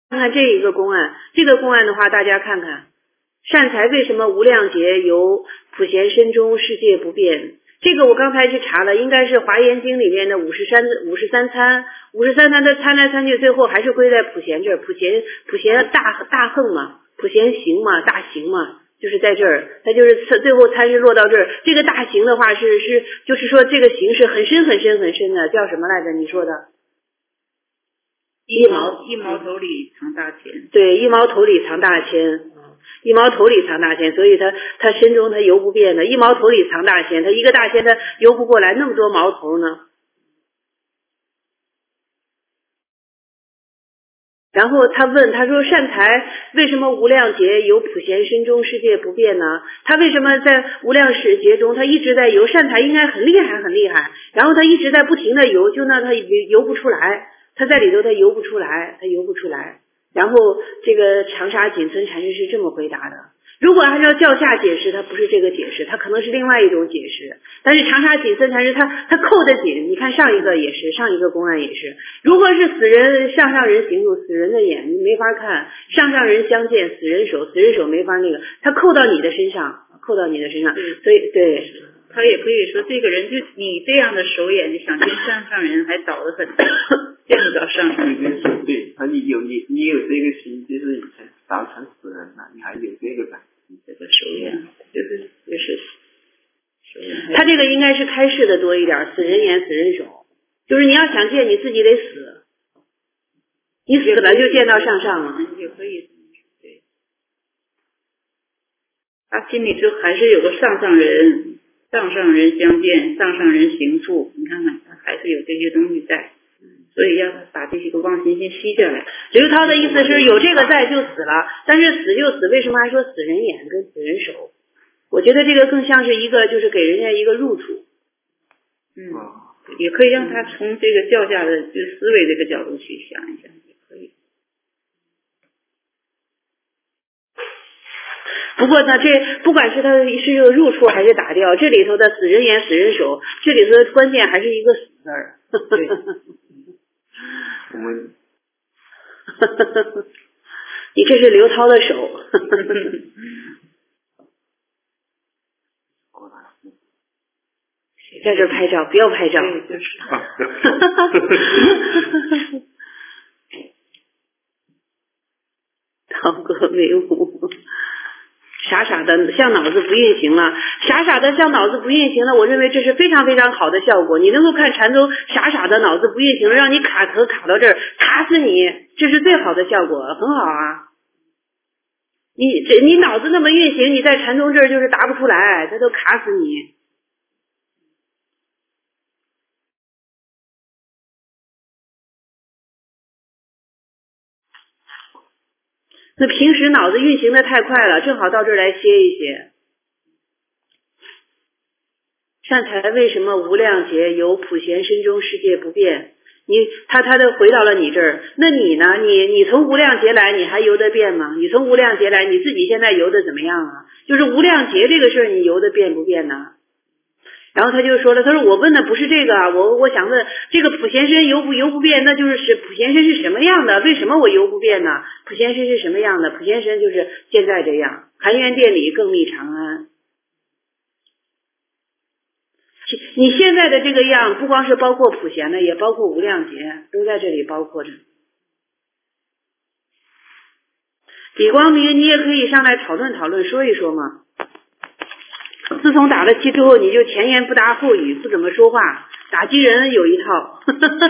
看这一个公案，这个公案的话，大家看看，善财为什么无量劫由普贤身中世界不变？这个我刚才去查了，应该是《华严经》里面的53参的参来参去，最后还是归在普贤这儿。普贤大横嘛，普贤行嘛，大行嘛，就是在这儿，他就是最后参是落到这儿。这个大行的话就是说这个行是很深的，叫什么来着？你说的？ 一毛头里藏大钱。 对，一毛头里藏大钱。一毛头里藏大钱，所以他身中他游不变的，一毛头里藏大钱，他一个大钱他游不过来，那么多毛头呢。然后他问，他说善财为什么无量劫由普贤身中世界不变呢？他为什么在无量世劫中他一直在游？善财应该很厉害，然后他一直在不停的游，就那他游不出来，他在里头他游不出来。然后这个长沙锦村禅师是这么回答的，如果按照教下解释，他不是这个解释，他可能是另外一种解释。但是长沙锦村禅师他扣得紧，你看上一个公案也是，如果是死人上人行住，死人的眼你没法看，上人相见，死人手没法那个，他扣到你的身上，所以对。 他也可以说，这个人就你这样的手眼，你想见上人还早得很，见不着上人。 对，你有这个心，就是以前早成死人了，你还有这个感觉， 这个手眼就是手眼。 他这个应该是开示的多一点，死人眼死人手，就是你要想见你自己得死，你死了就见到上了。 也可以，对。他心里就还是有个上人。上人相见，上人行处，你看看，他还是有这些东西在，所以要把这些个妄心先吸下来。 刘涛的意思是有这个在就死了，但是死就死，为什么还说死人眼跟死人手？我觉得这个更像是一个，就是给人家一个入处。 也可以让他从这个教下的就思维这个角度去想一想，也可以。 不过呢，这不管是他是这个入处还是打掉，这里头的死人眼死人手，这里头的关键还是一个死字儿。 对， 我们你这是刘涛的手。在这拍照，不要拍照。 对，就是。 涛哥没舞。傻的像脑子不运行了，傻的像脑子不运行了，我认为这是非常非常好的效果。你能够看禅宗傻的脑子不运行了，让你卡到这儿，卡死你，这是最好的效果，很好啊。你脑子那么运行，你在禅宗这儿就是答不出来，他都卡死你。那平时脑子运行的太快了，正好到这儿来歇一歇。善财为什么无量劫由普贤身中世界不变？他都回到了你这儿，那你呢？你从无量劫来，你还游得变吗？你从无量劫来，你自己现在游得怎么样啊？就是无量劫这个事儿，你游得变不变呢？然后他就说了，他说我问的不是这个啊，我想问这个普贤身游不变，那就是普贤身是什么样的？为什么我游不变呢？普贤身是什么样的？普贤身就是现在这样，含冤殿里更觅长安。你现在的这个样，不光是包括普贤的，也包括无量劫，都在这里包括着。李光明，你也可以上来讨论说一说嘛。自从打了击之后，你就前言不搭后语，不怎么说话，打击人有一套。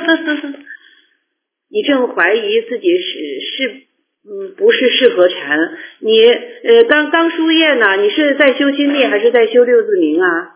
你正怀疑自己不是适合禅？你刚输液呢，你是在修心力还是在修六字明啊？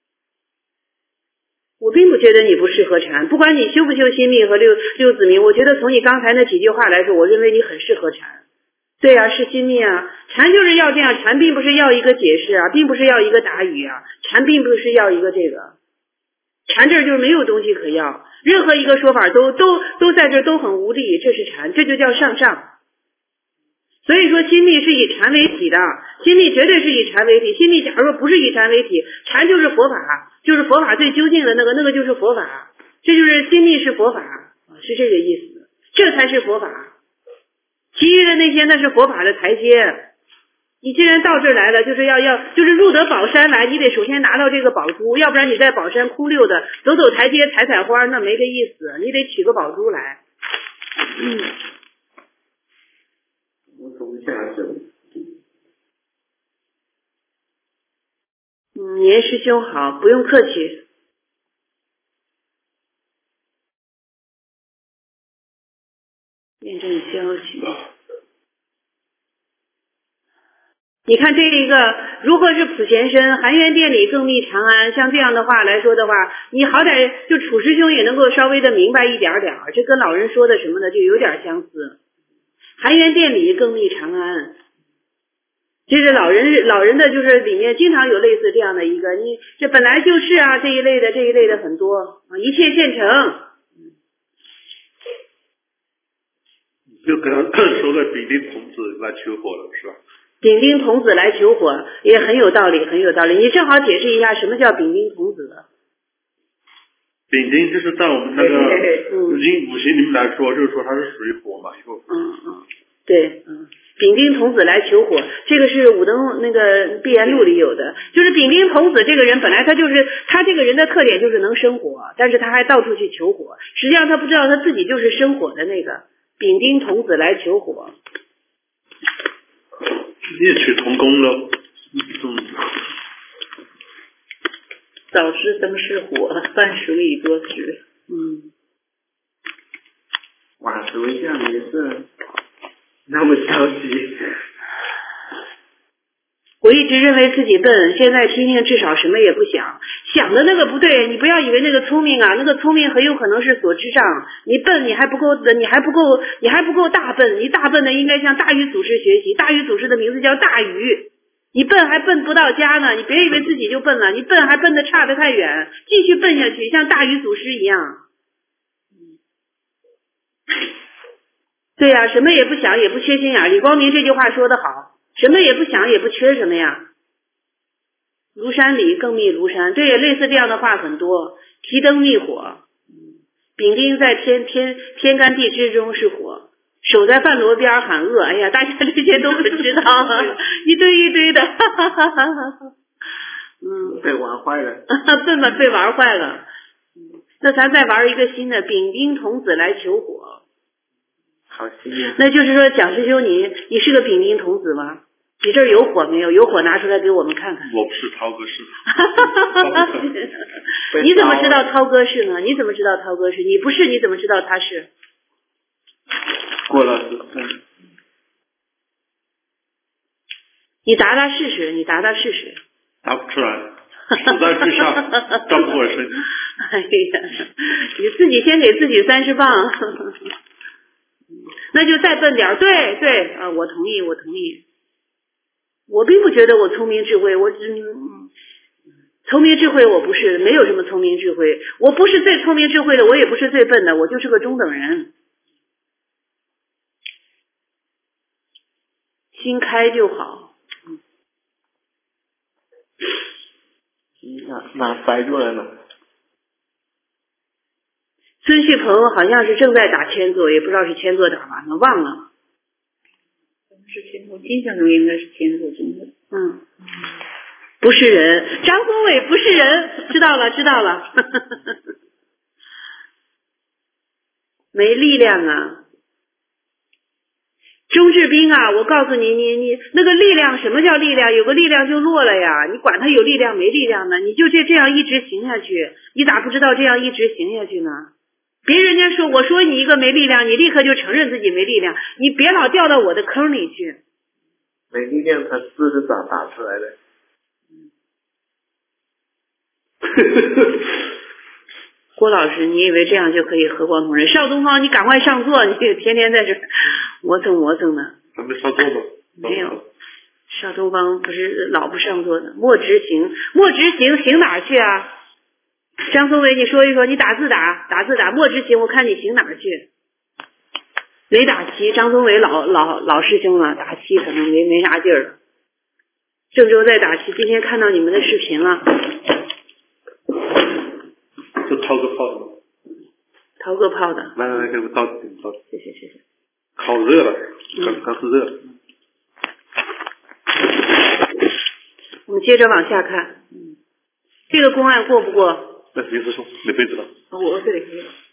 我并不觉得你不适合禅，不管你修不修心力和六字明，我觉得从你刚才那几句话来说，我认为你很适合禅。对啊，是心力啊，禅就是要这样，禅并不是要一个解释啊，并不是要一个答语啊，禅并不是要一个这个，禅这就是没有东西可要，任何一个说法都在这都很无力，这是禅，这就叫上。所以说心力是以禅为体的，心力绝对是以禅为体，心力假如说不是以禅为体，禅就是佛法，就是佛法最究竟的那个就是佛法，这就是心力是佛法，是这个意思，这才是佛法。其其余的那些那是佛法的台阶。你既然到这儿来了，就是就是入得宝山来，你得首先拿到这个宝珠，要不然你在宝山空溜的走走台阶采采花，那没这意思，你得取个宝珠来。 我从下手。 严师兄好，不用客气。验证消息。你看这一个，如何是普贤身，含冤殿里更觅长安，像这样的话来说的话，你好歹就楚师兄也能够稍微的明白一点点，这跟老人说的什么的就有点相似。含冤殿里更觅长安，这是老人的就是里面经常有类似这样的一个，你这本来就是啊这一类的很多，一切现成。 就跟他说了丙丁童子来求火了，是吧？ 丙丁童子来求火也很有道理，很有道理。你正好解释一下什么叫丙丁童子？ 丙丁就是在我们那个五行里面来说，就是说它是属于火嘛，以后。 对，丙丁童子来求火，这个是武登那个碧岩录里有的。就是丙丁童子这个人本来他这个人的特点就是能生火，但是他还到处去求火，实际上他不知道他自己就是生火的那个丙丁童子来求火。 异曲同工了。 早知灯是火，饭熟已多时。 晚熟一下没事，那么着急。 我一直认为自己笨，现在听听至少什么也不想，想的那个不对，你不要以为那个聪明啊，那个聪明很有可能是所知障，你笨你还不够大笨，你大笨的应该向大禹祖师学习，大禹祖师的名字叫大禹，你笨还笨不到家呢，你别以为自己就笨了，你笨还笨得差得太远，继续笨下去，像大禹祖师一样。对呀，什么也不想也不缺心眼，李光明这句话说得好，什么也不想也不缺什么呀。庐山里更觅庐山，这也类似这样的话很多。提灯觅火，丙丁在天干地支中是火，守在饭炉边喊饿。哎呀，大家这些都不知道，一堆的， 被玩坏了。 笨吧，被玩坏了。那咱再玩一个新的，丙丁童子来求火。 好新鲜。 那就是说，蒋师兄，你是个丙丁童子吗？你这儿有火没有？有火拿出来给我们看看。 我不是涛哥是。 你怎么知道涛哥是呢？你怎么知道涛哥是？你不是，你怎么知道他是？ 过了你答试试， 答不出来，实在之下照顾我身体。 哎呀，你自己先给自己30磅。那就再笨点，对，我同意。我并不觉得我聪明智慧，聪明智慧我不是，没有什么聪明智慧，我不是最聪明智慧的，我也不是最笨的，我就是个中等人。心开就好。 哪塞住了呢？ 孙旭鹏好像是正在打千座，也不知道是千座打完了，忘了。 是千座，印象中应该是千座，真的。 不是人，张宗纬不是人，知道了。没力量啊。钟志斌啊，我告诉你那个力量，什么叫力量？有个力量就落了呀，你管他有力量没力量呢，你就这样一直行下去，你咋不知道这样一直行下去呢？别人家说我说你一个没力量，你立刻就承认自己没力量，你别老掉到我的坑里去。 没力量，他字是咋打出来的？ 郭老师，你以为这样就可以和光同仁？邵东方，你赶快上座，你天天在这磨蹭的。 还没上座吗？ 没有，邵东方不是老不上座的。莫执行行哪儿去啊？张宗纬，你说一说，你打字打，莫执行，我看你行哪儿去？没打齐，张宗纬老师兄了，打齐可能没啥劲儿了。郑州在打齐，今天看到你们的视频了。 是涛哥泡的吗？ 涛哥泡的。 来，给我倒。 谢谢。 烤热了，刚是热。 我们接着往下看，这个公案过不过？ 那谁师兄，你背着了。 我这里可以。